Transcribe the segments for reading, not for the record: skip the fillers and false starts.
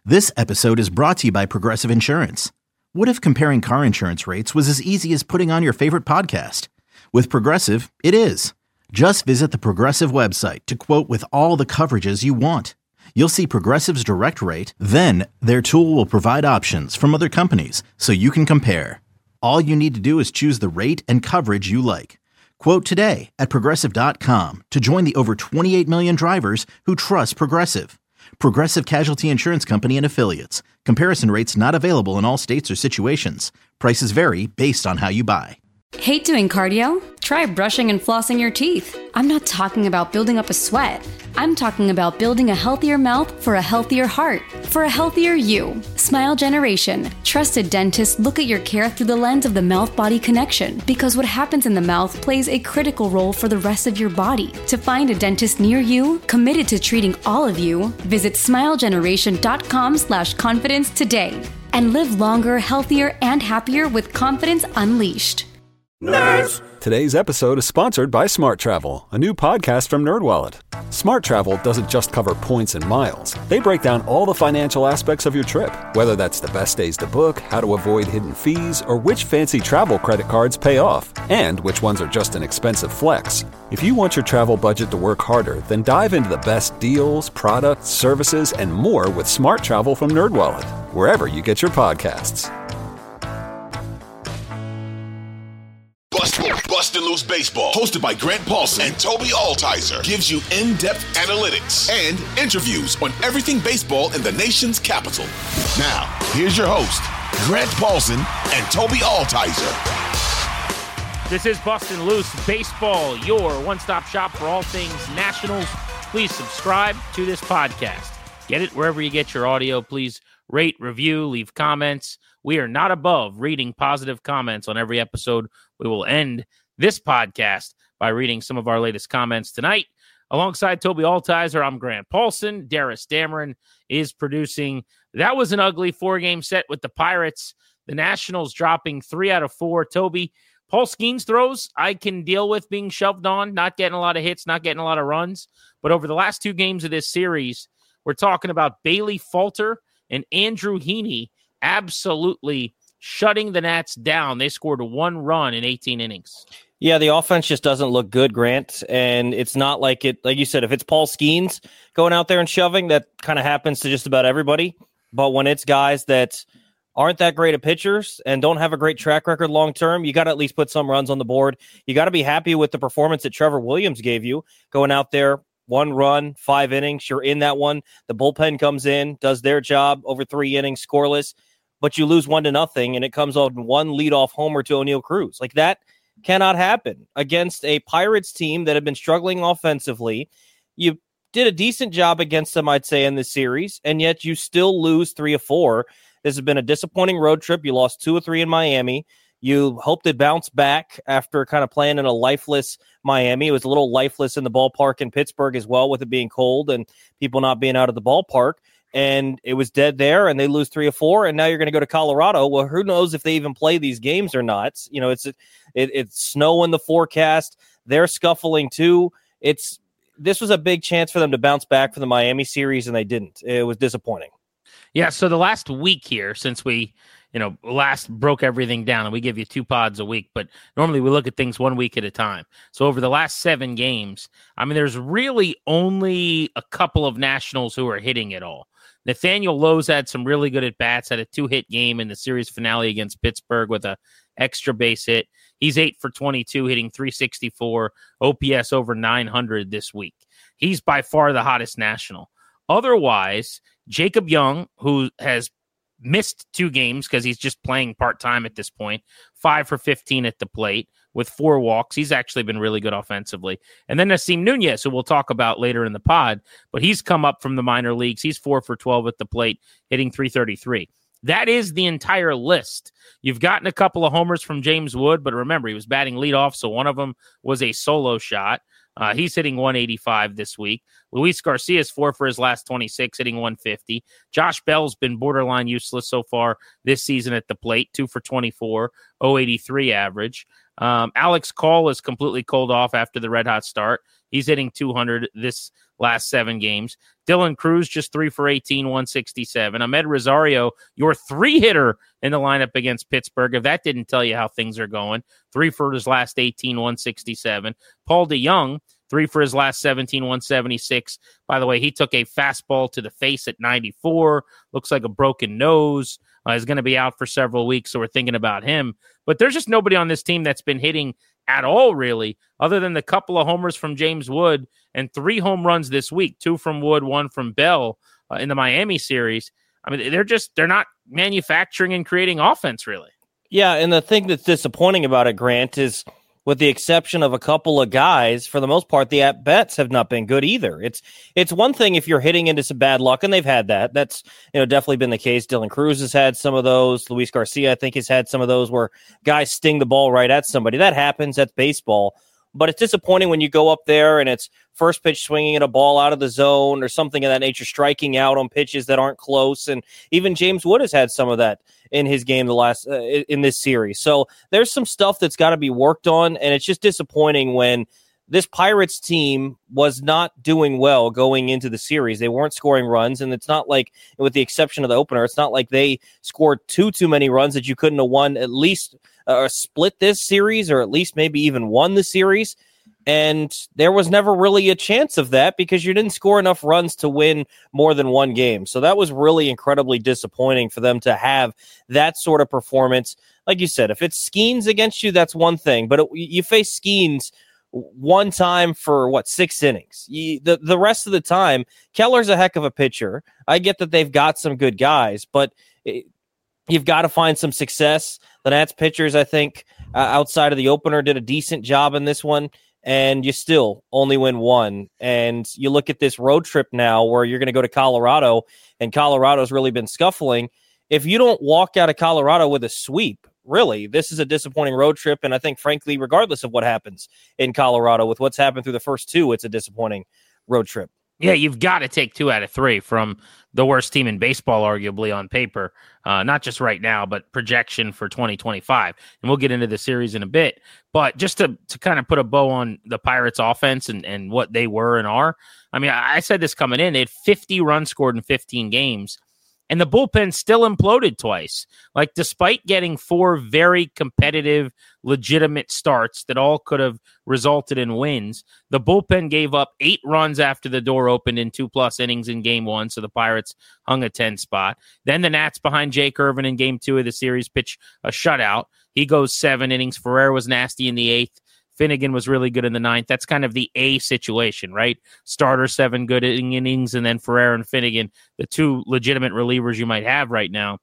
This episode is brought to you by Progressive Insurance. What if comparing car insurance rates was as easy as putting on your favorite podcast? With Progressive, it is. Just visit the Progressive website to quote with all the coverages you want. You'll see Progressive's direct rate, then their tool will provide options from other companies so you can compare. All you need to do is choose the rate and coverage you like. Quote today at Progressive.com to join the over 28 million drivers who trust Progressive. Progressive Casualty Insurance Company and Affiliates. Comparison rates not available in all states or situations. Prices vary based on how you buy. Hate doing cardio? Try brushing and flossing your teeth. I'm not talking about building up a sweat. I'm talking about building a healthier mouth for a healthier heart, for a healthier you. Smile Generation. Trusted dentists look at your care through the lens of the mouth-body connection because what happens in the mouth plays a critical role for the rest of your body. To find a dentist near you, committed to treating all of you, visit smilegeneration.com/confidence today and live longer, healthier, and happier with confidence unleashed. Nerds! Today's episode is sponsored by Smart Travel, a new podcast from NerdWallet. Smart Travel doesn't just cover points and miles. They break down all the financial aspects of your trip, whether that's the best days to book, how to avoid hidden fees, or which fancy travel credit cards pay off, and which ones are just an expensive flex. If you want your travel budget to work harder, then dive into the best deals, products, services, and more with Smart Travel from NerdWallet, wherever you get your podcasts. Bustin' Loose Baseball, hosted by Grant Paulson and Toby Altizer, gives you in-depth analytics and interviews on everything baseball in the nation's capital. Now, here's your host, Grant Paulson and Toby Altizer. This is Bustin' Loose Baseball, your one-stop shop for all things Nationals. Please subscribe to this podcast. Get it wherever you get your audio. Please rate, review, leave comments. We are not above reading positive comments on every episode. We will end this podcast by reading some of our latest comments tonight. Alongside Toby Altizer, I'm Grant Paulson. Darius Dameron is producing. That was an ugly four-game set with the Pirates. The Nationals dropping 3 out of 4. Toby, Paul Skeens throws I can deal with being shoved on, not getting a lot of hits, not getting a lot of runs. But over the last 2 games of this series, we're talking about Bailey Falter and Andrew Heaney absolutely shutting the Nats down. They scored 1 run in 18 innings. Yeah, the offense just doesn't look good, Grant. And it's not like you said, if it's Paul Skeens going out there and shoving, that kind of happens to just about everybody. But when it's guys that aren't that great of pitchers and don't have a great track record long-term, you got to at least put some runs on the board. You got to be happy with the performance that Trevor Williams gave you, going out there, 1 run, 5 innings. You're in that one. The bullpen comes in, does their job over 3 innings, scoreless. But you lose 1-0, and it comes on 1 leadoff homer to O'Neal Cruz. Like, that cannot happen against a Pirates team that have been struggling offensively. You did a decent job against them, I'd say, in this series, and yet you still lose 3 of 4. This has been a disappointing road trip. You lost 2 of 3 in Miami. You hope to bounce back after kind of playing in a lifeless Miami. It was a little lifeless in the ballpark in Pittsburgh as well, with it being cold and people not being out of the ballpark. And it was dead there, and they lose 3 of 4, and now you're going to go to Colorado. Well, who knows if they even play these games or not? You know, it's snow in the forecast. They're scuffling too. This was a big chance for them to bounce back from the Miami series, and they didn't. It was disappointing. Yeah, so the last week here, since we last broke everything down, and we give you 2 pods a week, but normally we look at things 1 week at a time. So over the last 7 games, I mean, there's really only a couple of Nationals who are hitting it all. Nathaniel Lowe's had some really good at-bats, had a 2-hit game in the series finale against Pittsburgh with a extra base hit. He's 8 for 22, hitting .364, OPS over 900 this week. He's by far the hottest National. Otherwise, Jacob Young, who has missed 2 games because he's just playing part-time at this point, 5 for 15 at the plate with 4 walks. He's actually been really good offensively. And then Nasim Nunez, who we'll talk about later in the pod, but he's come up from the minor leagues. He's 4 for 12 at the plate, hitting .333. That is the entire list. You've gotten a couple of homers from James Wood, but remember, he was batting leadoff, so one of them was a solo shot. He's hitting .185 this week. Luis Garcia is 4 for his last 26, hitting 150. Josh Bell's been borderline useless so far this season at the plate, 2 for 24, 083 average. Alex Call is completely cold off after the red hot start. He's hitting 200 this last 7 games. Dylan Cruz just 3 for 18, 167. Ahmed Rosario, your 3-hitter in the lineup against Pittsburgh. If that didn't tell you how things are going, 3 for his last 18, 167. Paul DeJong, 3 for his last 17, 176. By the way, he took a fastball to the face at 94. Looks like a broken nose. Is going to be out for several weeks, so we're thinking about him. But there's just nobody on this team that's been hitting at all, really, other than the couple of homers from James Wood and 3 home runs this week, 2 from Wood, 1 from Bell in the Miami series. I mean, they're not manufacturing and creating offense, really. Yeah, and the thing that's disappointing about it, Grant, is with the exception of a couple of guys, for the most part, the at-bats have not been good either. It's one thing if you're hitting into some bad luck, and they've had that. That's definitely been the case. Dylan Cruz has had some of those. Luis Garcia, I think, has had some of those where guys sting the ball right at somebody. That happens. That's baseball. But it's disappointing when you go up there and it's first pitch swinging at a ball out of the zone or something of that nature, striking out on pitches that aren't close. And even James Wood has had some of that in his game in this series. So there's some stuff that's got to be worked on, and it's just disappointing when this Pirates team was not doing well going into the series. They weren't scoring runs, and it's not like, with the exception of the opener, it's not like they scored too many runs that you couldn't have won at least split this series or at least maybe even won the series. And there was never really a chance of that because you didn't score enough runs to win more than one game. So that was really incredibly disappointing for them to have that sort of performance. Like you said, if it's Skeens against you, that's one thing. But you face Skeens one time for 6 innings. The rest of the time, Keller's a heck of a pitcher. I get that they've got some good guys, but you've got to find some success. The Nats pitchers, I think, outside of the opener, did a decent job in this one. And you still only win one. And you look at this road trip now where you're going to go to Colorado, and Colorado's really been scuffling. If you don't walk out of Colorado with a sweep, really, this is a disappointing road trip. And I think, frankly, regardless of what happens in Colorado, with what's happened through the first 2, it's a disappointing road trip. Yeah, you've got to take 2 out of 3 from the worst team in baseball, arguably, on paper. Not just right now, but projection for 2025. And we'll get into the series in a bit. But just to kind of put a bow on the Pirates' offense and what they were and are, I mean, I said this coming in. They had 50 runs scored in 15 games. And the bullpen still imploded twice. Like, despite getting 4 very competitive, legitimate starts that all could have resulted in wins, the bullpen gave up 8 runs after the door opened in 2+ innings in Game 1, so the Pirates hung a 10 spot. Then the Nats behind Jake Irvin in Game 2 of the series pitch a shutout. He goes 7 innings. Ferrer was nasty in the 8th. Finnegan was really good in the 9th. That's kind of the A situation, right? Starter 7 good innings, and then Ferrer and Finnegan, the 2 legitimate relievers you might have right now.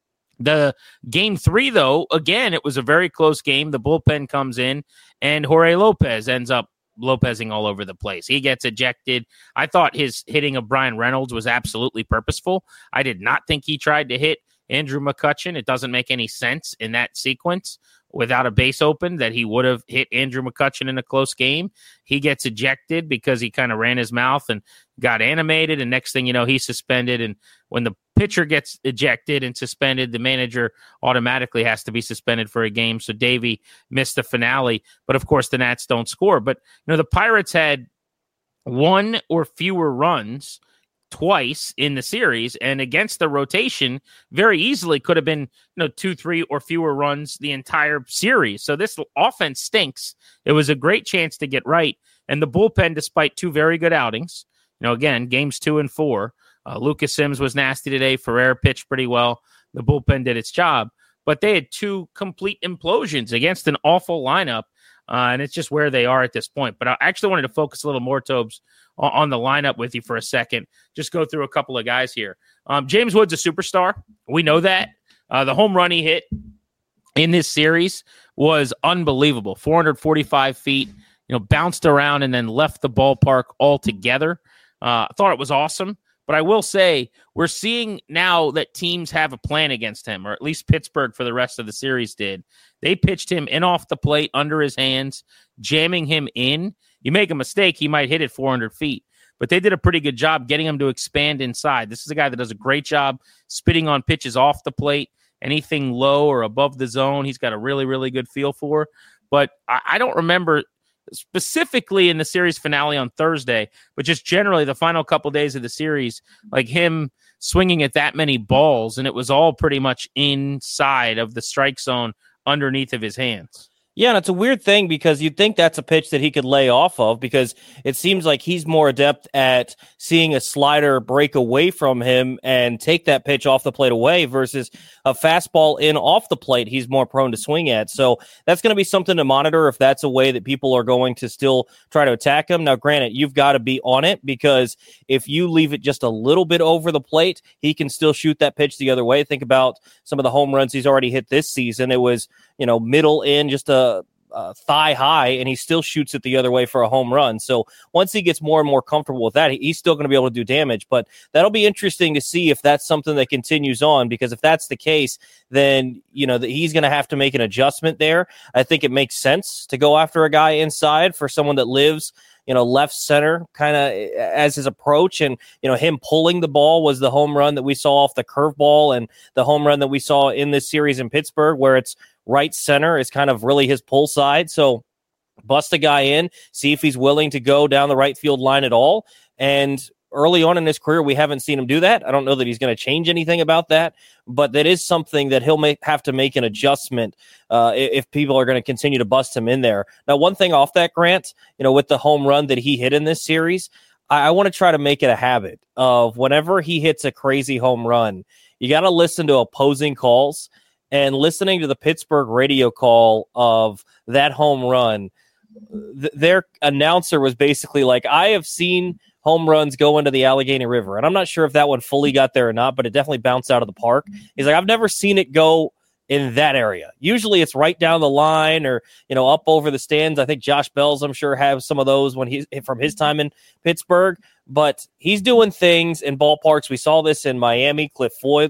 The Game 3, though, again, it was a very close game. The bullpen comes in, and Jorge Lopez ends up Lopezing all over the place. He gets ejected. I thought his hitting of Brian Reynolds was absolutely purposeful. I did not think he tried to hit Andrew McCutchen. It doesn't make any sense in that sequence without a base open that he would have hit Andrew McCutchen in a close game. He gets ejected because he kind of ran his mouth and got animated, and next thing you know, he's suspended. And when the pitcher gets ejected and suspended, the manager automatically has to be suspended for a game. So Davey missed the finale, but of course the Nats don't score. But the Pirates had 1 or fewer runs twice in the series, and against the rotation very easily could have been 2, 3 or fewer runs the entire series. So this offense stinks. It was a great chance to get right, and the bullpen, despite 2 very good outings, again, games 2 and 4, Lucas Sims was nasty today. Ferrer pitched pretty well. The bullpen did its job, but they had 2 complete implosions against an awful lineup. And it's just where they are at this point. But I actually wanted to focus a little more, Tobes, on the lineup with you for a second. Just go through a couple of guys here. James Wood's a superstar. We know that. The home run he hit in this series was unbelievable. 445 feet, bounced around and then left the ballpark altogether. I thought it was awesome. But I will say, we're seeing now that teams have a plan against him, or at least Pittsburgh for the rest of the series did. They pitched him in off the plate, under his hands, jamming him in. You make a mistake, he might hit it 400 feet. but they did a pretty good job getting him to expand inside. This is a guy that does a great job spitting on pitches off the plate, anything low or above the zone. He's got a really, really good feel for. But I don't remember specifically in the series finale on Thursday, but just generally the final couple days of the series, like him swinging at that many balls, and it was all pretty much inside of the strike zone underneath of his hands. Yeah, and it's a weird thing because you'd think that's a pitch that he could lay off of, because it seems like he's more adept at seeing a slider break away from him and take that pitch off the plate away versus a fastball in off the plate he's more prone to swing at. So that's going to be something to monitor if that's a way that people are going to still try to attack him. Now, granted, you've got to be on it, because if you leave it just a little bit over the plate, he can still shoot that pitch the other way. Think about some of the home runs he's already hit this season. It was, middle in, just a thigh high, and he still shoots it the other way for a home run. So once he gets more and more comfortable with that, he's still going to be able to do damage. But that'll be interesting to see if that's something that continues on, because if that's the case, then he's going to have to make an adjustment there. I think it makes sense to go after a guy inside for someone that lives left center kind of as his approach. And, him pulling the ball was the home run that we saw off the curveball, and the home run that we saw in this series in Pittsburgh, where it's right center is kind of really his pull side. So bust a guy in, see if he's willing to go down the right field line at all. And early on in his career, we haven't seen him do that. I don't know that he's going to change anything about that, but that is something that he'll have to make an adjustment if people are going to continue to bust him in there. Now, one thing off that, Grant, with the home run that he hit in this series, I want to try to make it a habit of whenever he hits a crazy home run, you got to listen to opposing calls. And listening to the Pittsburgh radio call of that home run, their announcer was basically like, I have seen home runs go into the Allegheny River. And I'm not sure if that one fully got there or not, but it definitely bounced out of the park. He's like, I've never seen it go in that area. Usually it's right down the line or, up over the stands. I think Josh Bells, I'm sure, has some of those when he's from his time in Pittsburgh. But he's doing things in ballparks. We saw this in Miami. Cliff Floyd,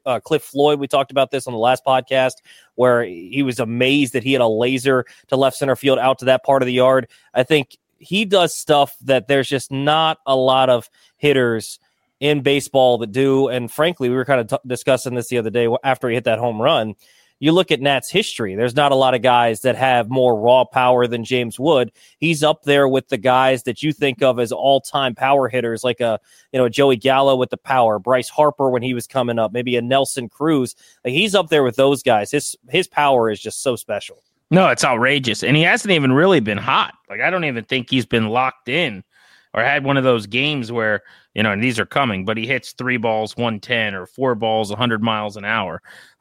we talked about this on the last podcast, where he was amazed that he had a laser to left center field out to that part of the yard. I think he does stuff that there's just not a lot of hitters in baseball that do. And frankly, we were kind of discussing this the other day after he hit that home run. You look at Nat's history, there's not a lot of guys that have more raw power than James Wood. He's up there with the guys that you think of as all-time power hitters, like a Joey Gallo with the power, Bryce Harper when he was coming up, maybe a Nelson Cruz. Like, he's up there with those guys. His power is just so special. No, it's outrageous. And he hasn't even really been hot. Like, I don't even think he's been locked in or had one of those games where, and these are coming, but he hits 3 balls, 110 or 4 balls, 100 miles an hour.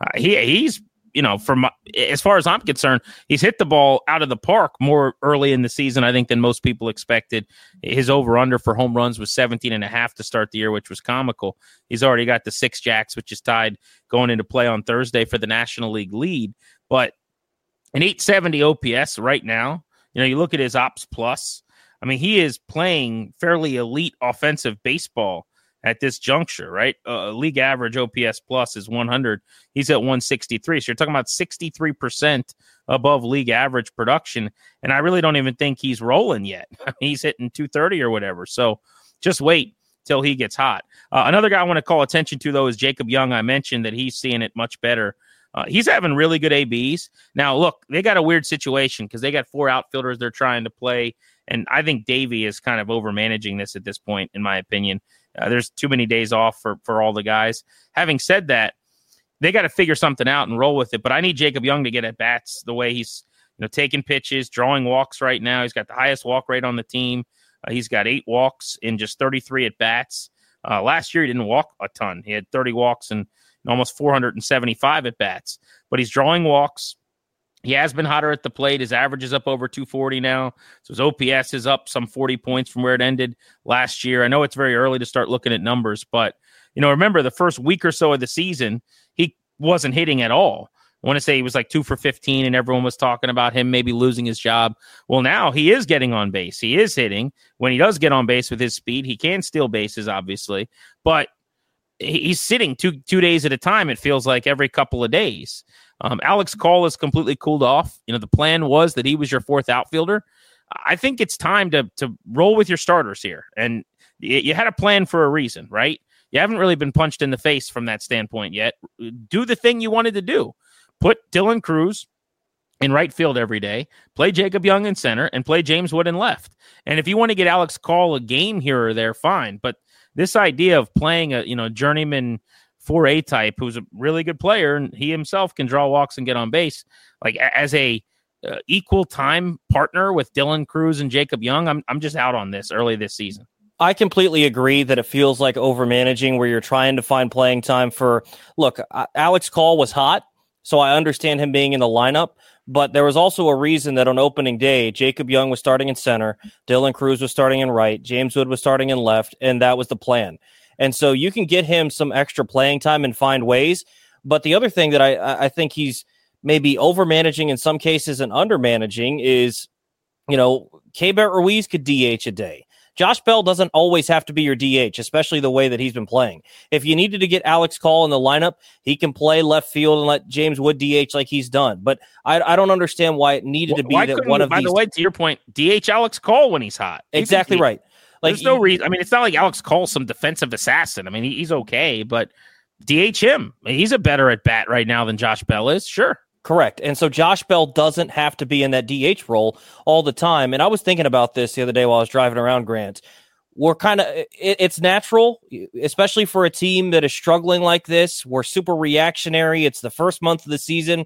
He's, from as far as I'm concerned, he's hit the ball out of the park more early in the season, I think, than most people expected. His over-under for home runs was 17.5 to start the year, which was comical. He's already got the 6 jacks, which is tied going into play on Thursday for the National League lead. But an 870 OPS right now, you look at his ops plus. I mean, he is playing fairly elite offensive baseball at this juncture, right? League average OPS plus is 100. He's at 163. So you're talking about 63% above league average production. And I really don't even think he's rolling yet. I mean, he's hitting 230 or whatever. So just wait till he gets hot. Another guy I want to call attention to, though, is Jacob Young. I mentioned that he's seeing it much better. He's having really good ABs. Now, look, they got a weird situation because they got 4 outfielders they're trying to play. And I think Davey is kind of over-managing this at this point, in my opinion. There's too many days off for all the guys. Having said that, they got to figure something out and roll with it. But I need Jacob Young to get at bats the way he's taking pitches, drawing walks right now. He's got the highest walk rate on the team. He's got 8 walks in just 33 at bats. Last year, he didn't walk a ton. He had 30 walks and almost 475 at bats. But he's drawing walks. He has been hotter at the plate. His average is up over 240 now. So his OPS is up some 40 points from where it ended last year. I know it's very early to start looking at numbers, but, remember the first week or so of the season, he wasn't hitting at all. I want to say he was like 2 for 15 and everyone was talking about him maybe losing his job. Well, now he is getting on base. He is hitting. When he does get on base with his speed, he can steal bases, obviously, but he's sitting two days at a time. It feels like every couple of days. Alex Call is completely cooled off. The plan was that he was your 4th outfielder. I think it's time to roll with your starters here. And You had a plan for a reason, right? You haven't really been punched in the face from that standpoint yet. Do the thing you wanted to do. Put Dylan Cruz in right field every day, play Jacob Young in center, and play James Wood in left. And if you want to get Alex Call a game here or there, fine. But this idea of playing a journeyman 4A type who's a really good player and he himself can draw walks and get on base, like as a equal time partner with Dylan Cruz and Jacob Young, I'm just out on this early this season. I completely agree that it feels like overmanaging where you're trying to find playing time for. Look, Alex Call was hot, so I understand him being in the lineup, but there was also a reason that on opening day, Jacob Young was starting in center, Dylan Cruz was starting in right, James Wood was starting in left, and that was the plan. And so you can get him some extra playing time and find ways. But the other thing that I think he's maybe overmanaging in some cases and undermanaging is, Keibert Ruiz could DH a day. Josh Bell doesn't always have to be your DH, especially the way that he's been playing. If you needed to get Alex Call in the lineup, he can play left field and let James Wood DH like he's done. But I don't understand why it needed to be that one of these. By the way, to your point, DH Alex Call when he's hot. Exactly right. Like, there's no reason. I mean, it's not like Alex Call's some defensive assassin. I mean, he's okay, but DH him. I mean, he's a better at bat right now than Josh Bell is. Sure. Correct. And so Josh Bell doesn't have to be in that DH role all the time. And I was thinking about this the other day while I was driving around, Grant. We're it's natural, especially for a team that is struggling like this. We're super reactionary. It's the first month of the season.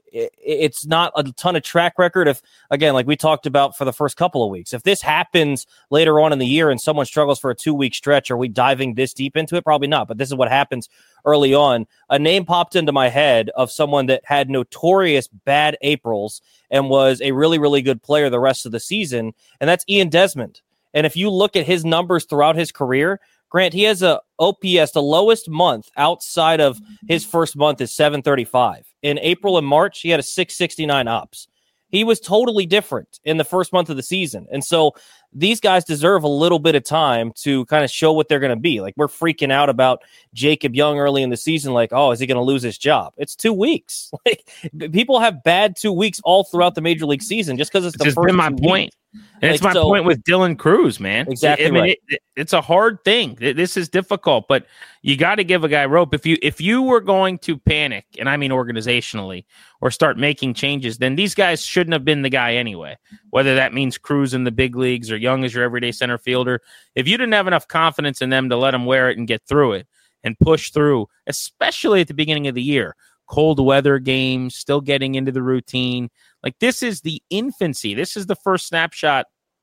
It's not a ton of track record. If, again, like we talked about for the first couple of weeks, if this happens later on in the year and someone struggles for a 2-week stretch, are we diving this deep into it? Probably not. But this is what happens early on. A name popped into my head of someone that had notorious bad Aprils and was a really, really good player the rest of the season. And that's Ian Desmond. And if you look at his numbers throughout his career, Grant, he has a OPS, the lowest month outside of his first month is 735. In April and March, he had a 669 ops. He was totally different in the first month of the season. And so these guys deserve a little bit of time to kind of show what they're going to be. Like, we're freaking out about Jacob Young early in the season. Like, oh, is he going to lose his job? It's 2 weeks. Like, people have bad 2 weeks all throughout the major league season just because it's the first. Been my point. And it's my point with Dylan Cruz, man. Exactly. I mean, it's a hard thing. This is difficult, but you got to give a guy rope. If you were going to panic, and I mean organizationally, or start making changes, then these guys shouldn't have been the guy anyway. Whether that means Cruz in the big leagues or Young as your everyday center fielder, if you didn't have enough confidence in them to let them wear it and get through it and push through, especially at the beginning of the year, cold weather games, still getting into the routine. Like, this is the infancy. This is the first snapshot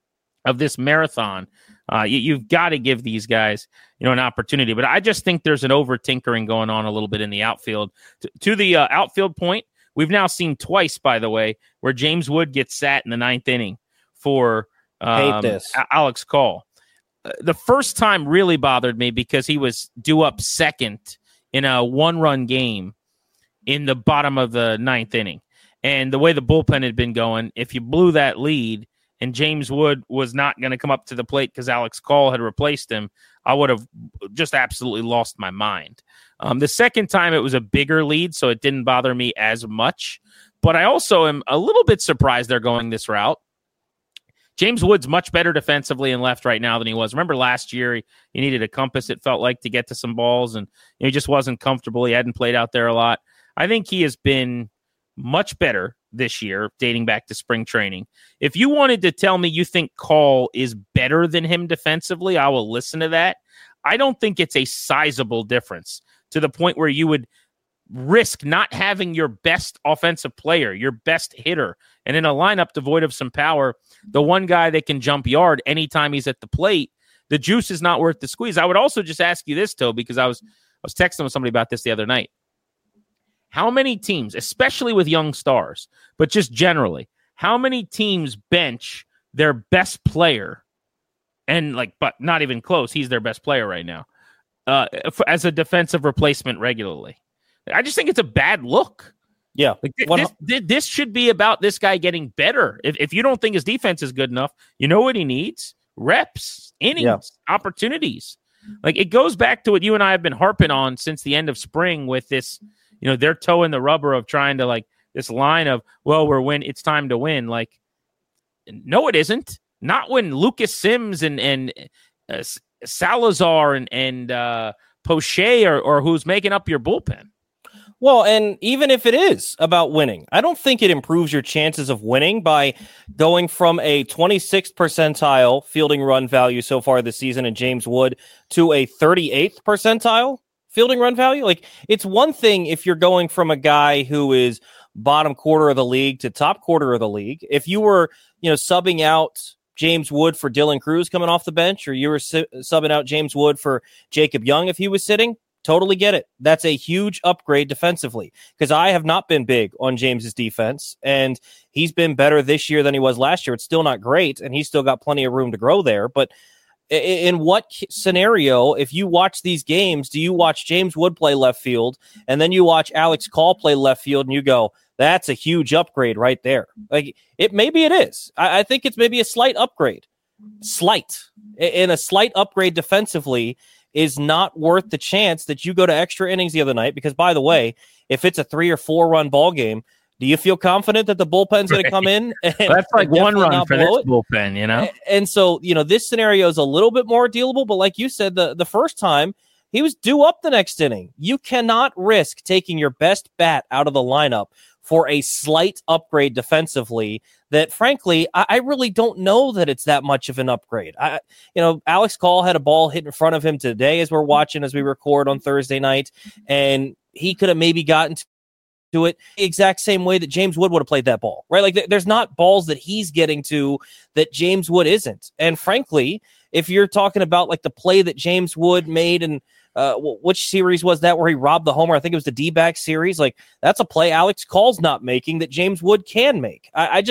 of this marathon. You've got to give these guys, an opportunity. But I just think there's an over-tinkering going on a little bit in the outfield. To the outfield point, we've now seen twice, by the way, where James Wood gets sat in the ninth inning for Alex Call. The first time really bothered me because he was due up second in a one-run game in the bottom of the ninth inning. And the way the bullpen had been going, if you blew that lead and James Wood was not going to come up to the plate because Alex Call had replaced him, I would have just absolutely lost my mind. The second time, it was a bigger lead, so it didn't bother me as much. But I also am a little bit surprised they're going this route. James Wood's much better defensively in left right now than he was. Remember last year, he needed a compass, it felt like, to get to some balls, and he just wasn't comfortable. He hadn't played out there a lot. I think he has been much better this year, dating back to spring training. If you wanted to tell me you think Call is better than him defensively, I will listen to that. I don't think it's a sizable difference to the point where you would risk not having your best offensive player, your best hitter, and in a lineup devoid of some power, the one guy that can jump yard anytime he's at the plate, the juice is not worth the squeeze. I would also just ask you this, Toby, because I was texting with somebody about this the other night. How many teams, especially with young stars, but just generally, how many teams bench their best player but not even close, he's their best player right now, as a defensive replacement regularly? I just think it's a bad look. Yeah. This should be about this guy getting better. If you don't think his defense is good enough, you know what he needs? Reps, innings, opportunities. Like, it goes back to what you and I have been harping on since the end of spring with this, they're toeing the rubber of trying to, like, this line of, well, it's time to win. Like, no, it isn't. Not when Lucas Sims and Salazar and Poche or who's making up your bullpen. Well, and even if it is about winning, I don't think it improves your chances of winning by going from a 26th percentile fielding run value so far this season in James Wood to a 38th percentile fielding run value. Like, it's one thing if you're going from a guy who is bottom quarter of the league to top quarter of the league. If you were, subbing out James Wood for Dylan Cruz coming off the bench, or you were subbing out James Wood for Jacob Young if he was sitting, totally get it. That's a huge upgrade defensively, because I have not been big on James's defense, and he's been better this year than he was last year. It's still not great, and he's still got plenty of room to grow there. But in what scenario, if you watch these games, do you watch James Wood play left field, and then you watch Alex Call play left field, and you go, that's a huge upgrade right there? Like, maybe it is. I think it's maybe a slight upgrade. And a slight upgrade defensively is not worth the chance that you go to extra innings the other night. Because, by the way, if it's a 3 or 4 run ball game, do you feel confident that the bullpen's going to come in? That's like one run for this bullpen, And so, this scenario is a little bit more dealable. But like you said, the first time, he was due up the next inning. You cannot risk taking your best bat out of the lineup for a slight upgrade defensively that, frankly, I really don't know that it's that much of an upgrade. Alex Call had a ball hit in front of him today as we record on Thursday night, and he could have maybe gotten to it the exact same way that James Wood would have played that ball, right? Like, there's not balls that he's getting to that James Wood isn't. And frankly, if you're talking about like the play that James Wood made and which series was that where he robbed the homer? I think it was the D-back series. Like, that's a play Alex Call's not making that James Wood can make.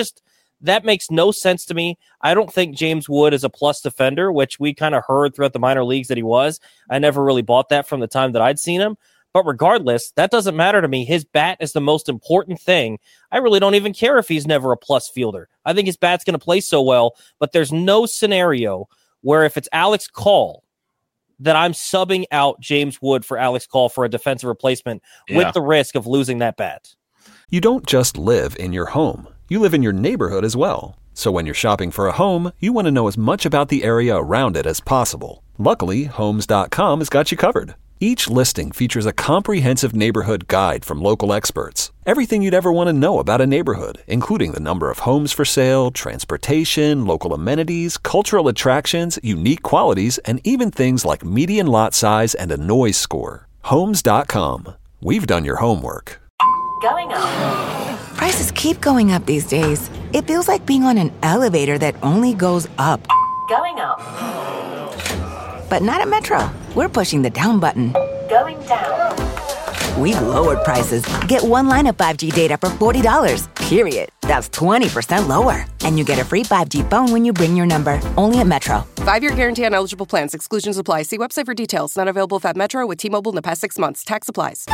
That makes no sense to me. I don't think James Wood is a plus defender, which we kind of heard throughout the minor leagues that he was. I never really bought that from the time that I'd seen him. But regardless, that doesn't matter to me. His bat is the most important thing. I really don't even care if he's never a plus fielder. I think his bat's going to play so well, but there's no scenario where if it's Alex Call, that I'm subbing out James Wood for Alex Call for a defensive replacement with the risk of losing that bat. You don't just live in your home. You live in your neighborhood as well. So when you're shopping for a home, you want to know as much about the area around it as possible. Luckily, Homes.com has got you covered. Each listing features a comprehensive neighborhood guide from local experts. Everything you'd ever want to know about a neighborhood, including the number of homes for sale, transportation, local amenities, cultural attractions, unique qualities, and even things like median lot size and a noise score. Homes.com. We've done your homework. Going up. Prices keep going up these days. It feels like being on an elevator that only goes up. Going up. But not at Metro. We're pushing the down button. Going down. We've lowered prices. Get one line of 5G data for $40, period. That's 20% lower. And you get a free 5G phone when you bring your number. Only at Metro. 5-year guarantee on eligible plans. Exclusions apply. See website for details. Not available at Metro with T-Mobile in the past 6 months. Tax applies.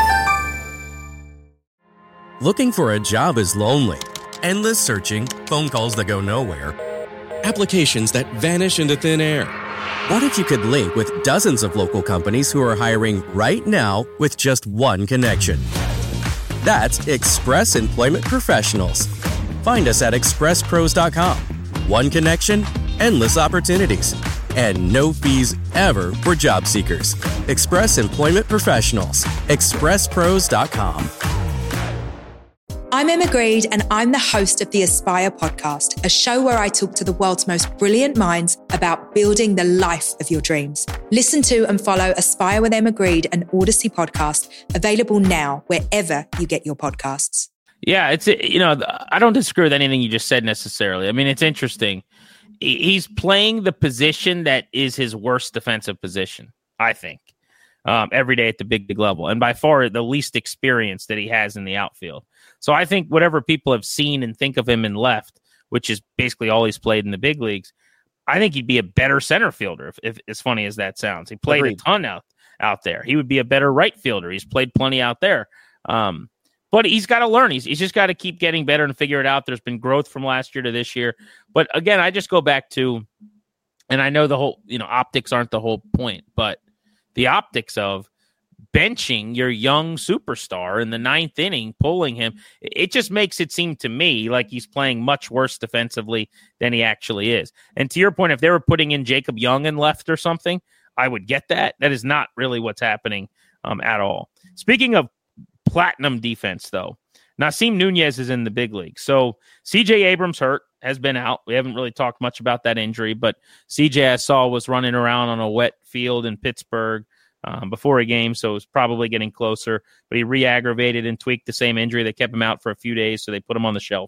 Looking for a job is lonely. Endless searching, phone calls that go nowhere, applications that vanish into thin air. What if you could link with dozens of local companies who are hiring right now with just one connection? That's Express Employment Professionals. Find us at expresspros.com. One connection, endless opportunities, and no fees ever for job seekers. Express Employment Professionals. expresspros.com. I'm Emma Greed, and I'm the host of the Aspire podcast, a show where I talk to the world's most brilliant minds about building the life of your dreams. Listen to and follow Aspire with Emma Greed, an Odyssey podcast, available now wherever you get your podcasts. Yeah, it's, I don't disagree with anything you just said necessarily. I mean, it's interesting. He's playing the position that is his worst defensive position, I think, every day at the big level, and by far the least experience that he has in the outfield. So I think whatever people have seen and think of him in left, which is basically all he's played in the big leagues, I think he'd be a better center fielder, if as funny as that sounds. He played a ton out there. He would be a better right fielder. He's played plenty out there. But he's got to learn. He's just got to keep getting better and figure it out. There's been growth from last year to this year. But again, I just go back to, and I know the whole, optics aren't the whole point, but the optics of benching your young superstar in the 9th inning, pulling him, it just makes it seem to me like he's playing much worse defensively than he actually is. And to your point, if they were putting in Jacob Young in left or something, I would get that. That is not really what's happening at all. Speaking of platinum defense, though, Nasim Nunez is in the big league. So CJ Abrams has been out. We haven't really talked much about that injury, but CJ, I saw, was running around on a wet field in Pittsburgh before a game, so it was probably getting closer. But he re-aggravated and tweaked the same injury. They kept him out for a few days, so they put him on the shelf.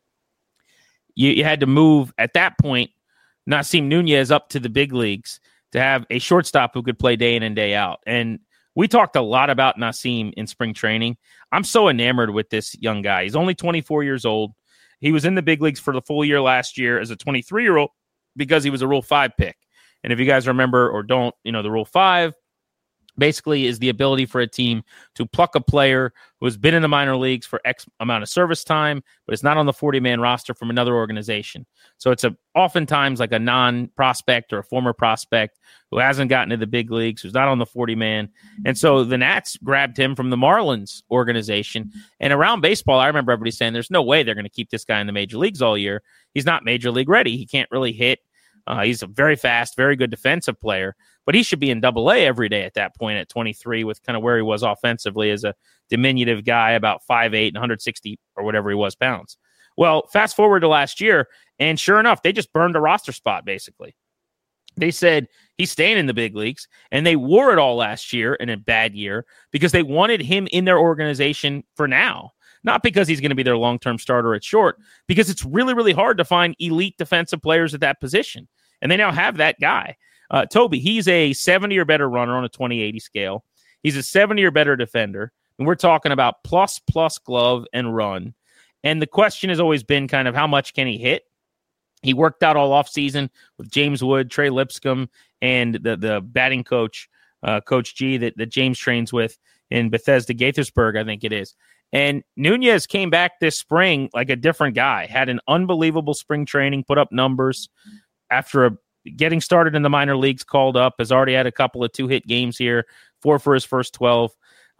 You had to move, at that point, Nasim Nunez up to the big leagues to have a shortstop who could play day in and day out. And we talked a lot about Nasim in spring training. I'm so enamored with this young guy. He's only 24 years old. He was in the big leagues for the full year last year as a 23-year-old because he was a Rule 5 pick. And if you guys remember or don't, the Rule 5 basically is the ability for a team to pluck a player who has been in the minor leagues for X amount of service time, but is not on the 40-man roster from another organization. So it's oftentimes like a non-prospect or a former prospect who hasn't gotten to the big leagues, who's not on the 40-man. And so the Nats grabbed him from the Marlins organization. And around baseball, I remember everybody saying there's no way they're going to keep this guy in the major leagues all year. He's not major league ready. He can't really hit. He's a very fast, very good defensive player, but he should be in Double-A every day at that point at 23 with kind of where he was offensively as a diminutive guy, about 5'8", 160 or whatever he was pounds. Well, fast forward to last year, and sure enough, they just burned a roster spot, basically. They said he's staying in the big leagues, and they wore it all last year in a bad year because they wanted him in their organization for now. Not because he's going to be their long-term starter at short, because it's really, really hard to find elite defensive players at that position. And they now have that guy. Toby, he's a 70 or better runner on a 20-80 scale. He's a 70 or better defender. And we're talking about plus glove and run. And the question has always been kind of how much can he hit? He worked out all offseason with James Wood, Trey Lipscomb, and the batting coach, Coach G, that James trains with in Bethesda, Gaithersburg, I think it is. And Nunez came back this spring like a different guy, had an unbelievable spring training, put up numbers after getting started in the minor leagues, called up, has already had a couple of 2-hit games here, 4 for his first 12.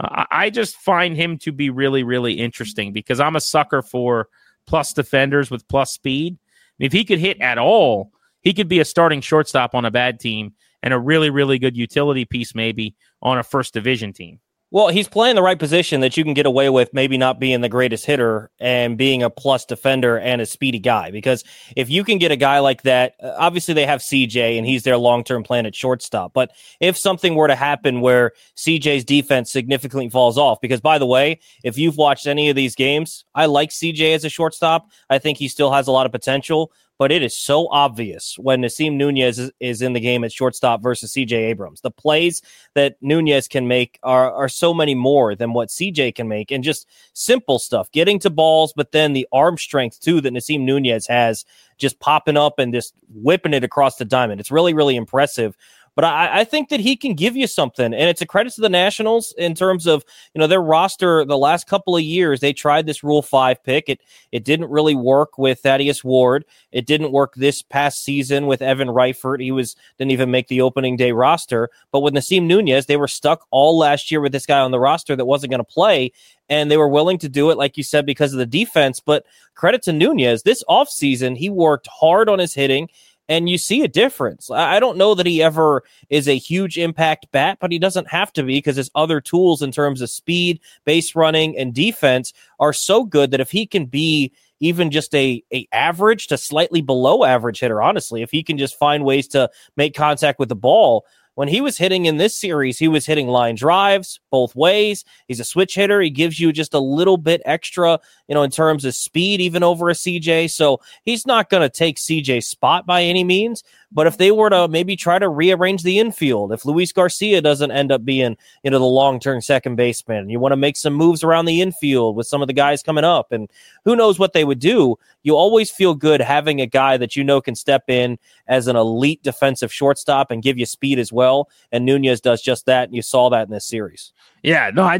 I just find him to be really, really interesting because I'm a sucker for plus defenders with plus speed. If he could hit at all, he could be a starting shortstop on a bad team and a really, really good utility piece maybe on a first division team. Well, he's playing the right position that you can get away with maybe not being the greatest hitter and being a plus defender and a speedy guy. Because if you can get a guy like that, obviously they have CJ and he's their long-term plan at shortstop. But if something were to happen where CJ's defense significantly falls off, because by the way, if you've watched any of these games, I like CJ as a shortstop. I think he still has a lot of potential. But it is so obvious when Nasim Nunez is in the game at shortstop versus CJ Abrams. The plays that Nunez can make are so many more than what CJ can make, and just simple stuff, getting to balls, but then the arm strength too that Nasim Nunez has, just popping up and just whipping it across the diamond. It's really, really impressive. But I think that he can give you something, and it's a credit to the Nationals in terms of, their roster. The last couple of years, they tried this Rule 5 pick. It didn't really work with Thaddeus Ward. It didn't work this past season with Evan Reifert. He didn't even make the opening day roster. But with Nasim Nunez, they were stuck all last year with this guy on the roster that wasn't going to play, and they were willing to do it, like you said, because of the defense. But credit to Nunez, this offseason, he worked hard on his hitting. And you see a difference. I don't know that he ever is a huge impact bat, but he doesn't have to be because his other tools in terms of speed, base running, and defense are so good that if he can be even just a average to slightly below average hitter, honestly, if he can just find ways to make contact with the ball. When he was hitting in this series, he was hitting line drives both ways. He's a switch hitter. He gives you just a little bit extra, in terms of speed, even over a CJ. So he's not going to take CJ's spot by any means. But if they were to maybe try to rearrange the infield, if Luis Garcia doesn't end up being, the long-term second baseman, you want to make some moves around the infield with some of the guys coming up, and who knows what they would do, you always feel good having a guy that can step in as an elite defensive shortstop and give you speed as well. And Nunez does just that, and you saw that in this series. Yeah, no,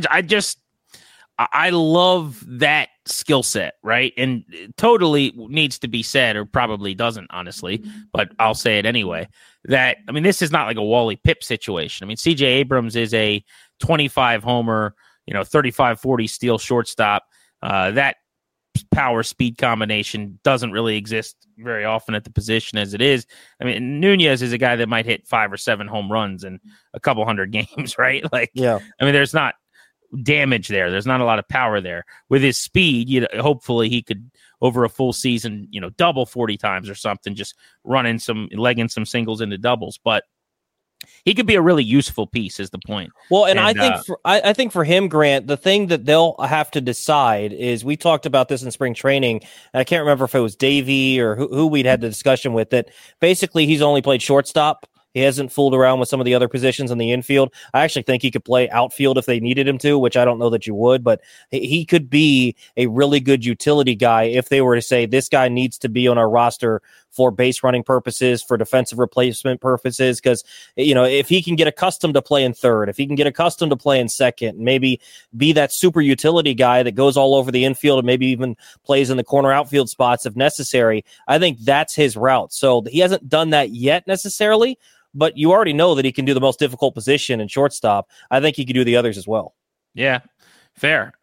I love that skill set, right? And totally needs to be said, or probably doesn't, honestly, but I'll say it anyway, that, this is not like a Wally Pipp situation. CJ Abrams is a 25 homer, 35-40 steal shortstop. That power speed combination doesn't really exist very often at the position as it is. I mean, Nunez is a guy that might hit 5 or 7 home runs in a couple hundred games, right? Like, yeah. I mean, there's not damage there. There's not a lot of power there. With his speed, hopefully he could over a full season, double 40 times or something, just legging some singles into doubles. But he could be a really useful piece, is the point. Well, and I think for him, Grant, the thing that they'll have to decide is, we talked about this in spring training, and I can't remember if it was Davey or who we'd had the discussion with, that basically he's only played shortstop. He hasn't fooled around with some of the other positions in the infield. I actually think he could play outfield if they needed him to, which I don't know that you would, but he could be a really good utility guy if they were to say, this guy needs to be on our roster for base running purposes, for defensive replacement purposes, because, if he can get accustomed to playing third, if he can get accustomed to playing second, maybe be that super utility guy that goes all over the infield and maybe even plays in the corner outfield spots if necessary, I think that's his route. So he hasn't done that yet necessarily, but you already know that he can do the most difficult position in shortstop. I think he could do the others as well. Yeah, fair.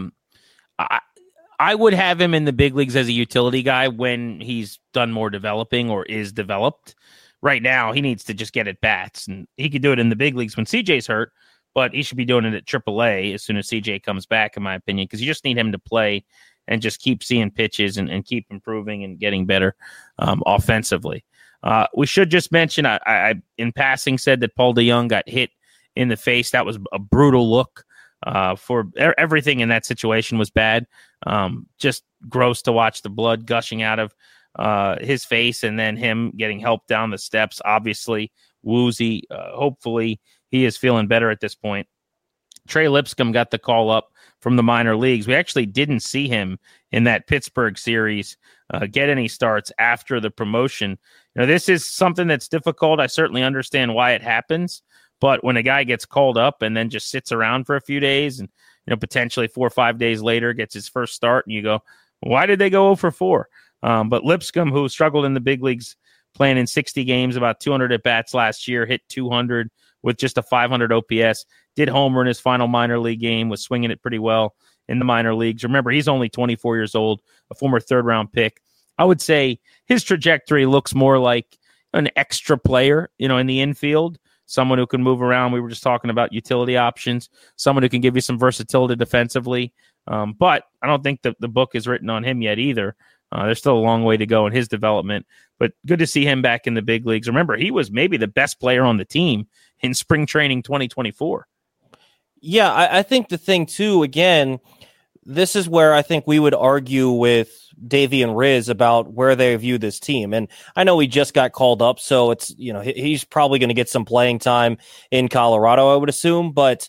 I would have him in the big leagues as a utility guy when he's done more developing or is developed. Right now, he needs to just get at bats, and he could do it in the big leagues when CJ's hurt, but he should be doing it at AAA as soon as CJ comes back, in my opinion, because you just need him to play and just keep seeing pitches and keep improving and getting better offensively. We should just mention, I in passing said that Paul DeJong got hit in the face. That was a brutal look. For everything in that situation was bad. Just gross to watch the blood gushing out of his face, and then him getting help down the steps. Obviously woozy. Hopefully he is feeling better at this point. Trey Lipscomb got the call up from the minor leagues. We actually didn't see him in that Pittsburgh series get any starts after the promotion. This is something that's difficult. I certainly understand why it happens. But when a guy gets called up and then just sits around for a few days and, potentially 4 or 5 days later gets his first start, and you go, why did they go 0 for 4? But Lipscomb, who struggled in the big leagues, playing in 60 games, about 200 at-bats last year, hit 200 with just a 500 OPS, did homer in his final minor league game, was swinging it pretty well in the minor leagues. Remember, he's only 24 years old, a former third-round pick. I would say his trajectory looks more like an extra player, in the infield. Someone who can move around. We were just talking about utility options. Someone who can give you some versatility defensively. But I don't think the book is written on him yet either. There's still a long way to go in his development. But good to see him back in the big leagues. Remember, he was maybe the best player on the team in spring training 2024. Yeah, I think the thing, too, again, this is where I think we would argue with Davey and Riz about where they view this team. And I know he just got called up, so it's, he's probably going to get some playing time in Colorado, I would assume. But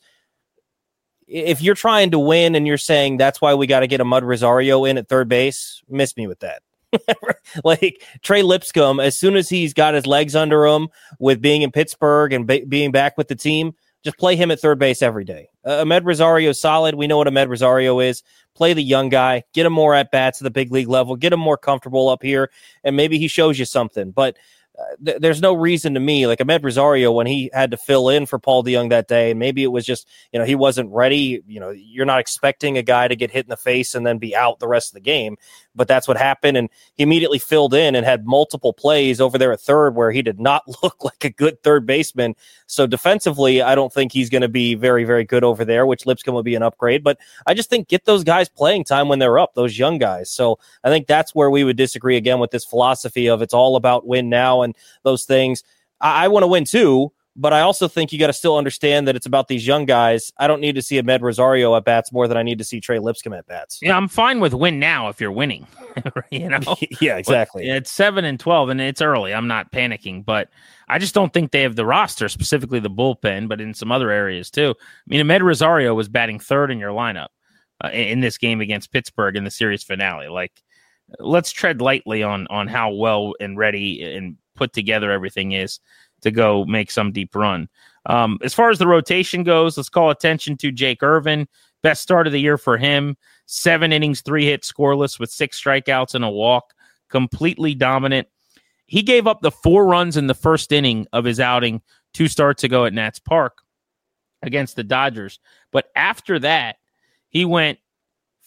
if you're trying to win and you're saying that's why we got to get a Mud Rosario in at third base, miss me with that. Like Trey Lipscomb, as soon as he's got his legs under him with being in Pittsburgh and being back with the team, just play him at third base every day. Ahmed Rosario is solid. We know what Ahmed Rosario is. Play the young guy. Get him more at-bats at the big league level. Get him more comfortable up here, and maybe he shows you something. But there's no reason to me, like Ahmed Rosario, when he had to fill in for Paul DeJong that day, maybe it was just, he wasn't ready. You're not expecting a guy to get hit in the face and then be out the rest of the game. But that's what happened, and he immediately filled in and had multiple plays over there at third where he did not look like a good third baseman. So defensively, I don't think he's going to be very, very good over there, which Lipscomb would be an upgrade. But I just think get those guys playing time when they're up, those young guys. So I think that's where we would disagree again with this philosophy of it's all about win now and those things. I want to win too, but I also think you got to still understand that it's about these young guys. I don't need to see Ahmed Rosario at bats more than I need to see Trey Lipscomb at bats. Yeah, I'm fine with win now if you're winning. Yeah, exactly. It's 7-12 and it's early. I'm not panicking, but I just don't think they have the roster, specifically the bullpen, but in some other areas too. I mean, Ahmed Rosario was batting third in your lineup in this game against Pittsburgh in the series finale. Like, let's tread lightly on how well and ready and put together everything is to go make some deep run. As far as the rotation goes, let's call attention to Jake Irvin. Best start of the year for him. 7 innings, 3 hits, scoreless with 6 strikeouts and a walk. Completely dominant. He gave up the 4 runs in the first inning of his outing 2 starts ago at Nats Park against the Dodgers. But after that, he went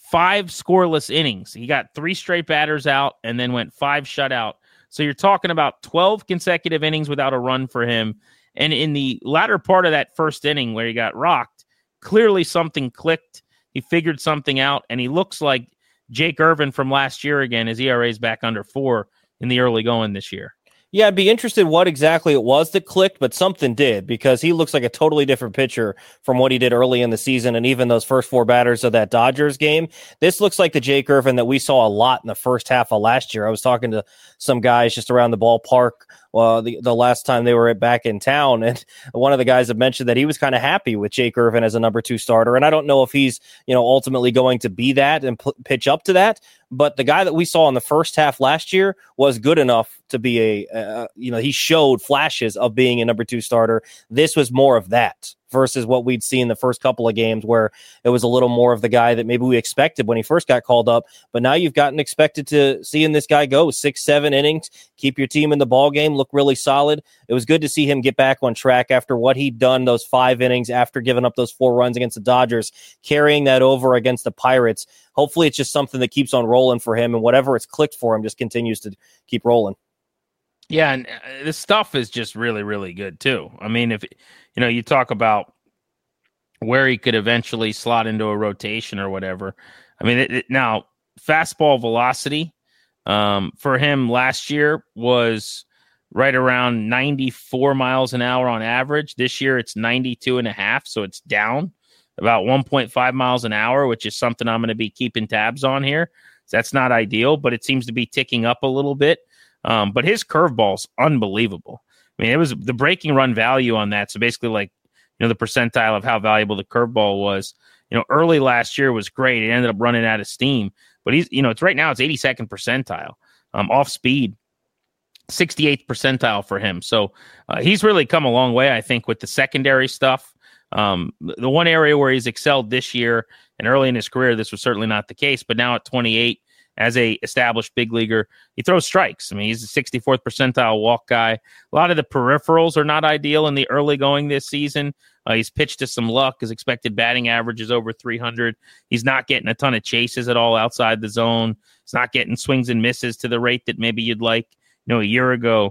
5 scoreless innings. He got 3 straight batters out and then went 5 shutout. So you're talking about 12 consecutive innings without a run for him. And in the latter part of that first inning where he got rocked, clearly something clicked. He figured something out, and he looks like Jake Irvin from last year again. His ERA is back under 4 in the early going this year. Yeah, I'd be interested what exactly it was that clicked, but something did, because he looks like a totally different pitcher from what he did early in the season and even those first 4 batters of that Dodgers game. This looks like the Jake Irvin that we saw a lot in the first half of last year. I was talking to some guys just around the ballpark the last time they were back in town, and one of the guys had mentioned that he was kind of happy with Jake Irvin as a number 2 starter, and I don't know if he's ultimately going to be that and pitch up to that, but the guy that we saw in the first half last year was good enough to be he showed flashes of being a number 2 starter. This was more of that versus what we'd seen the first couple of games where it was a little more of the guy that maybe we expected when he first got called up. But now you've gotten expected to seeing this guy go 6-7 innings, keep your team in the ball game, look really solid. It was good to see him get back on track after what he'd done those 5 innings after giving up those 4 runs against the Dodgers, carrying that over against the Pirates. Hopefully it's just something that keeps on rolling for him, and whatever it's clicked for him just continues to keep rolling. Yeah, and this stuff is just really, really good too. I mean, if you talk about where he could eventually slot into a rotation or whatever. I mean, now fastball velocity for him last year was right around 94 miles an hour on average. This year it's 92.5, so it's down about 1.5 miles an hour, which is something I'm going to be keeping tabs on here. So that's not ideal, but it seems to be ticking up a little bit. But his curveball's unbelievable. I mean, it was the breaking run value on that. So basically, like, the percentile of how valuable the curveball was. Early last year was great. It ended up running out of steam. But he's, it's right now it's 82nd percentile. Off speed, 68th percentile for him. So he's really come a long way, I think, with the secondary stuff. The one area where he's excelled this year and early in his career, this was certainly not the case. But now at 28, as a established big leaguer, he throws strikes. I mean, he's a 64th percentile walk guy. A lot of the peripherals are not ideal in the early going this season. He's pitched to some luck. His expected batting average is over 300. He's not getting a ton of chases at all outside the zone. He's not getting swings and misses to the rate that maybe you'd like. A year ago,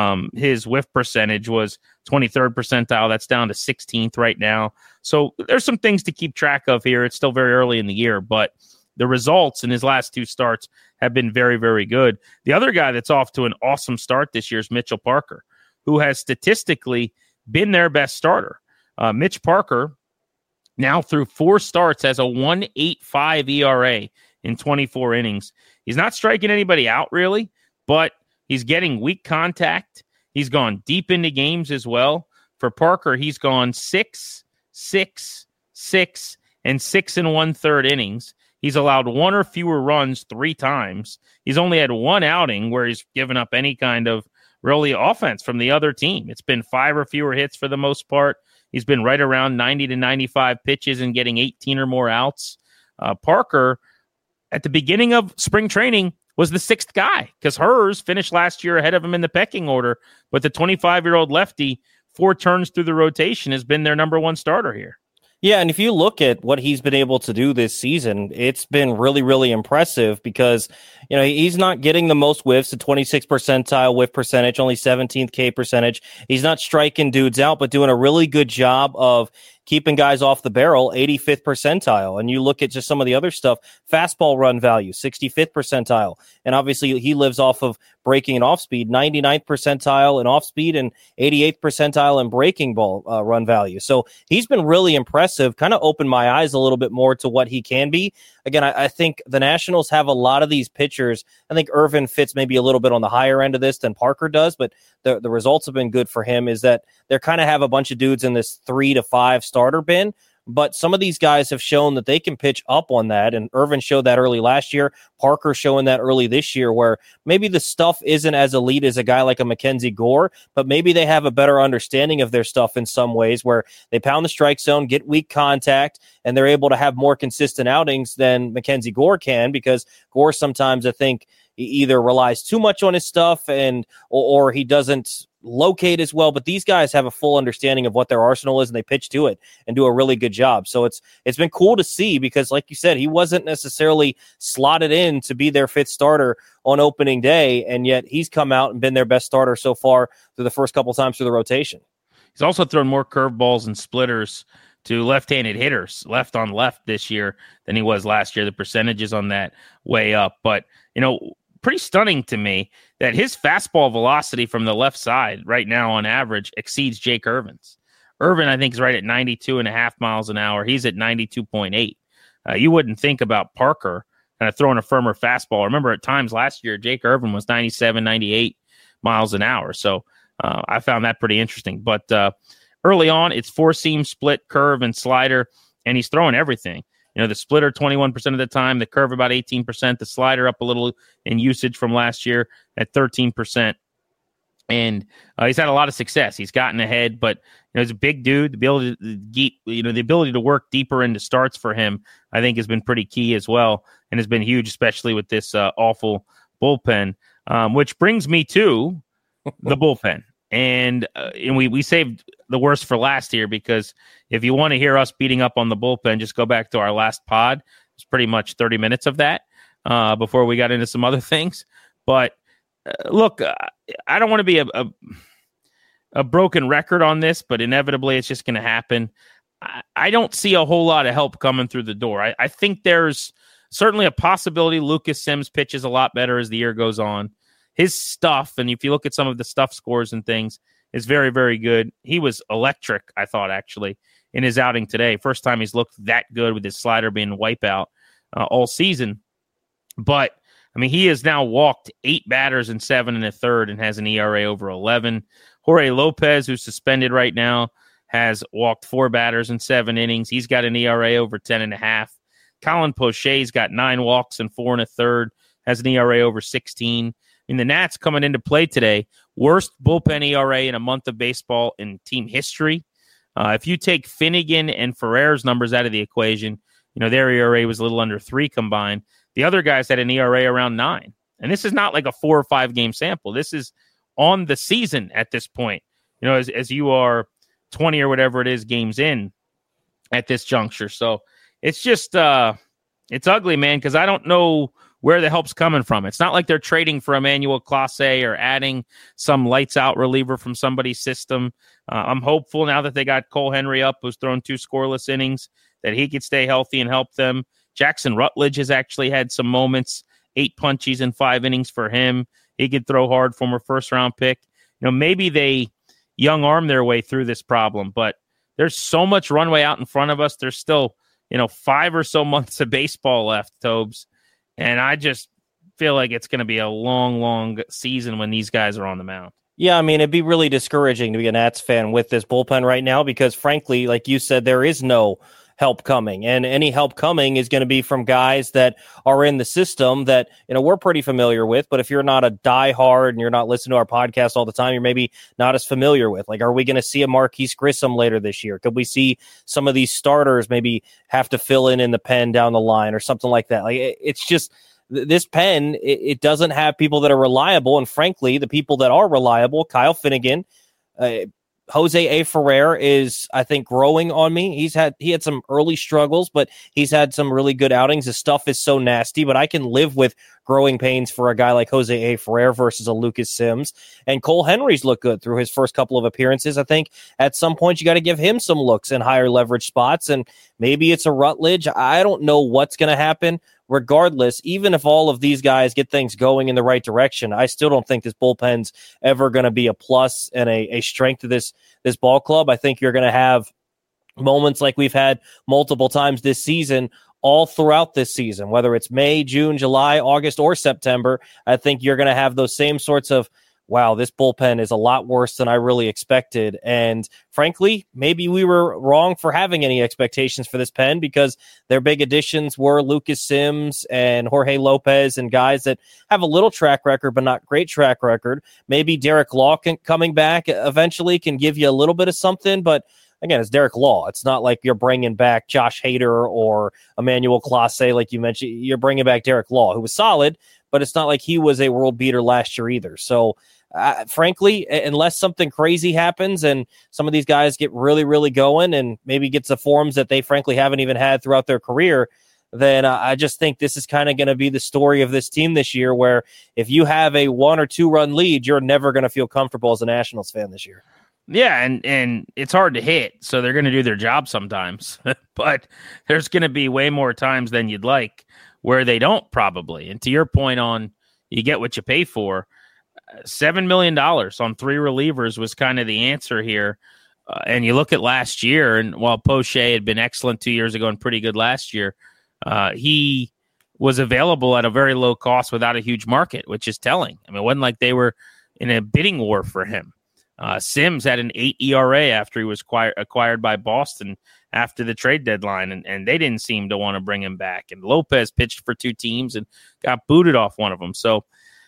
his whiff percentage was 23rd percentile. That's down to 16th right now. So there's some things to keep track of here. It's still very early in the year, but the results in his last 2 starts have been very, very good. The other guy that's off to an awesome start this year is Mitchell Parker, who has statistically been their best starter. Mitch Parker, now through 4 starts, has a 1.85 ERA in 24 innings. He's not striking anybody out, really, but he's getting weak contact. He's gone deep into games as well. For Parker, he's gone 6, 6, 6, and 6 1/3 innings. He's allowed 1 or fewer runs 3 times. He's only had 1 outing where he's given up any kind of really offense from the other team. It's been 5 or fewer hits for the most part. He's been right around 90 to 95 pitches and getting 18 or more outs. Parker, at the beginning of spring training, was the 6th guy because Hers finished last year ahead of him in the pecking order. But the 25-year-old lefty, 4 turns through the rotation, has been their number 1 starter here. Yeah, and if you look at what he's been able to do this season, it's been really, really impressive because, he's not getting the most whiffs, a 26th percentile whiff percentage, only 17th K percentage. He's not striking dudes out, but doing a really good job of keeping guys off the barrel, 85th percentile. And you look at just some of the other stuff, fastball run value, 65th percentile. And obviously he lives off of breaking and off speed, 99th percentile in off speed and 88th percentile in breaking ball run value. So he's been really impressive, kind of opened my eyes a little bit more to what he can be. Again, I think the Nationals have a lot of these pitchers. I think Irvin fits maybe a little bit on the higher end of this than Parker does, but the results have been good for him is that they kind of have a bunch of dudes in this 3 to 5 starter bin. But some of these guys have shown that they can pitch up on that. And Irvin showed that early last year. Parker showing that early this year where maybe the stuff isn't as elite as a guy like a Mackenzie Gore, but maybe they have a better understanding of their stuff in some ways where they pound the strike zone, get weak contact, and they're able to have more consistent outings than Mackenzie Gore can because Gore sometimes, I think, he either relies too much on his stuff or he doesn't locate as well, but these guys have a full understanding of what their arsenal is, and they pitch to it and do a really good job. So it's been cool to see because, like you said, he wasn't necessarily slotted in to be their fifth starter on opening day, and yet he's come out and been their best starter so far through the first couple times through the rotation. He's also thrown more curveballs and splitters to left-handed hitters, left on left this year than he was last year. The percentages on that way up. But, pretty stunning to me that his fastball velocity from the left side right now on average exceeds Jake Irvin's. Irvin, I think, is right at 92.5 miles an hour. He's at 92.8. You wouldn't think about Parker kind of throwing a firmer fastball. Remember, at times last year, Jake Irvin was 97, 98 miles an hour. So I found that pretty interesting. But early on, it's four-seam, split, curve, and slider, and he's throwing everything. The splitter 21% of the time, the curve about 18%, the slider up a little in usage from last year at 13%. And he's had a lot of success. He's gotten ahead, but he's a big dude. The ability to work deeper into starts for him, I think, has been pretty key as well, and has been huge, especially with this awful bullpen. Which brings me to the bullpen. And we saved the worst for last here, because if you want to hear us beating up on the bullpen, just go back to our last pod. It's pretty much 30 minutes of that before we got into some other things. But look, I don't want to be a broken record on this, but inevitably it's just going to happen. I don't see a whole lot of help coming through the door. I think there's certainly a possibility Lucas Sims pitches a lot better as the year goes on. His stuff, and if you look at some of the stuff scores and things, is very, very good. He was electric, I thought, actually, in his outing today. First time he's looked that good with his slider being wipeout all season. But, he has now walked 8 batters in 7 1/3 and has an ERA over 11. Jorge Lopez, who's suspended right now, has walked 4 batters in 7 innings. He's got an ERA over 10.5. Colin Poche's got 9 walks in 4 1/3, has an ERA over 16. The Nats coming into play today, worst bullpen ERA in a month of baseball in team history. If you take Finnegan and Ferrer's numbers out of the equation, their ERA was a little under 3 combined. The other guys had an ERA around 9. And this is not like a 4 or 5 game sample. This is on the season at this point, as you are 20 or whatever it is games in at this juncture. So it's just, it's ugly, man, because I don't know where the help's coming from. It's not like they're trading for Emmanuel Clase or adding some lights-out reliever from somebody's system. I'm hopeful now that they got Cole Henry up, who's thrown 2 scoreless innings, that he could stay healthy and help them. Jackson Rutledge has actually had some moments, 8 punchies in 5 innings for him. He could throw hard, former first-round pick. Maybe they young arm their way through this problem, but there's so much runway out in front of us. There's still, 5 or so months of baseball left, Tobes. And I just feel like it's going to be a long, long season when these guys are on the mound. Yeah, it'd be really discouraging to be a Nats fan with this bullpen right now because, frankly, like you said, there is no help coming. And any help coming is going to be from guys that are in the system that, we're pretty familiar with. But if you're not a diehard and you're not listening to our podcast all the time, you're maybe not as familiar with. Like, are we going to see a Marquise Grissom later this year? Could we see some of these starters maybe have to fill in the pen down the line or something like that? Like, it's just this pen, it doesn't have people that are reliable. And frankly, the people that are reliable, Kyle Finnegan, Jose A. Ferrer is, I think, growing on me. He had some early struggles, but he's had some really good outings. His stuff is so nasty, but I can live with growing pains for a guy like Jose A. Ferrer versus a Lucas Sims. And Cole Henry's looked good through his first couple of appearances. I think at some point you got to give him some looks in higher leverage spots, and maybe it's a Rutledge. I don't know what's going to happen. Regardless, even if all of these guys get things going in the right direction, I still don't think this bullpen's ever going to be a plus and a strength to this ball club. I think you're going to have moments like we've had multiple times this season, all throughout this season, whether it's May, June, July, August, or September. I think you're going to have those same sorts of, wow, this bullpen is a lot worse than I really expected. And frankly, maybe we were wrong for having any expectations for this pen because their big additions were Lucas Sims and Jorge Lopez and guys that have a little track record, but not great track record. Maybe Derek Law coming back eventually can give you a little bit of something, but again, it's Derek Law. It's not like you're bringing back Josh Hader or Emmanuel Clase, like you mentioned. You're bringing back Derek Law, who was solid, but it's not like he was a world beater last year either. So frankly, unless something crazy happens and some of these guys get really, really going and maybe gets the forms that they frankly haven't even had throughout their career, then I just think this is kind of going to be the story of this team this year, where if you have a 1 or 2 run lead, you're never going to feel comfortable as a Nationals fan this year. Yeah, and it's hard to hit, so they're going to do their job sometimes. But there's going to be way more times than you'd like where they don't, probably. And to your point on you get what you pay for, $7 million on 3 relievers was kind of the answer here. And you look at last year, and while Poche had been excellent 2 years ago and pretty good last year, he was available at a very low cost without a huge market, which is telling. I mean, it wasn't like they were in a bidding war for him. Sims had an 8 ERA after he was acquired by Boston after the trade deadline, and they didn't seem to want to bring him back. And Lopez pitched for 2 teams and got booted off one of them. So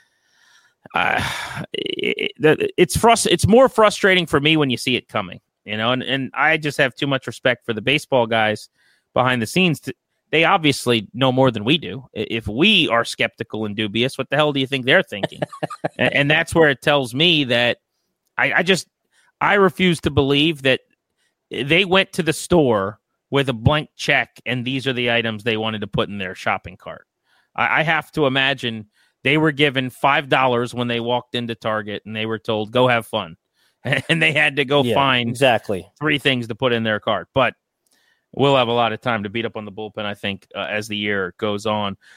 it's more frustrating for me when you see it coming, and I just have too much respect for the baseball guys behind the scenes. They obviously know more than we do. If we are skeptical and dubious, what the hell do you think they're thinking? and that's where it tells me that I refuse to believe that they went to the store with a blank check and these are the items they wanted to put in their shopping cart. I have to imagine they were given $5 when they walked into Target and they were told, go have fun. And they had to go find exactly 3 things to put in their cart. But we'll have a lot of time to beat up on the bullpen, I think, as the year goes on.